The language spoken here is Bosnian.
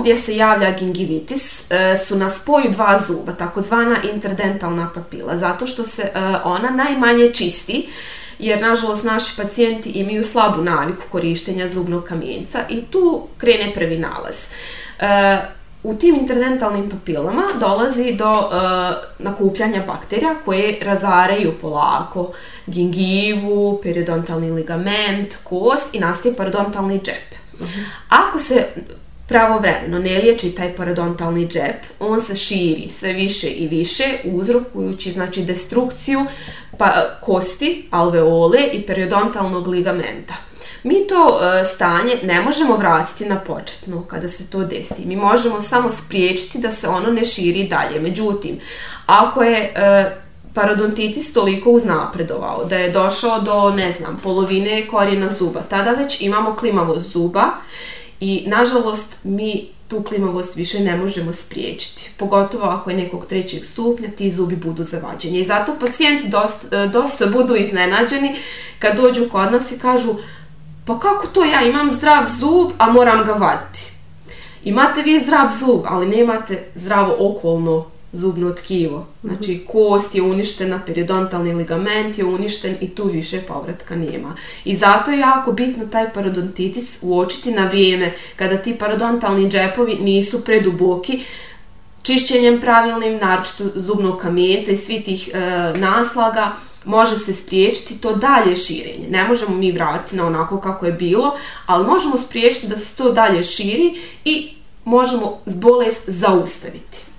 gdje se javlja gingivitis su na spoju dva zuba, takozvana interdentalna papila, zato što se ona najmanje čisti, jer nažalost naši pacijenti imaju slabu naviku korištenja zubnog kamenca i tu krene prvi nalaz. U tim interdentalnim papilama dolazi do nakupljanja bakterija koje razaraju polako gingivu, periodontalni ligament, kost i nastaje parodontalni džep. Ako se pravovremeno ne liječi taj parodontalni džep, on se širi sve više i više, uzrokujući znači destrukciju kosti, alveole i periodontalnog ligamenta. Mi to stanje ne možemo vratiti na početno kada se to desi. Mi možemo samo spriječiti da se ono ne širi dalje. Međutim, ako je parodontitis toliko uznapredovao da je došao do, polovine korijena zuba, tada već imamo klimavost zuba i nažalost mi tu klimavost više ne možemo spriječiti. Pogotovo ako je nekog trećeg stupnja, ti zubi budu zavađeni. I zato pacijenti dosta budu iznenađeni kad dođu kod nas i kažu: pa kako to ja imam zdrav zub, a moram ga vaditi? Imate vi zdrav zub, ali nemate zdravo okolno zubno tkivo. Znači, kost je uništena, periodontalni ligament je uništen i tu više povratka nema. I zato je jako bitno taj parodontitis uočiti na vrijeme, kada ti parodontalni džepovi nisu preduboki, čišćenjem pravilnim, naročito zubnog kamenca i svih tih naslaga, može se spriječiti to dalje širenje. Ne možemo mi vratiti na onako kako je bilo, ali možemo spriječiti da se to dalje širi i možemo bolest zaustaviti.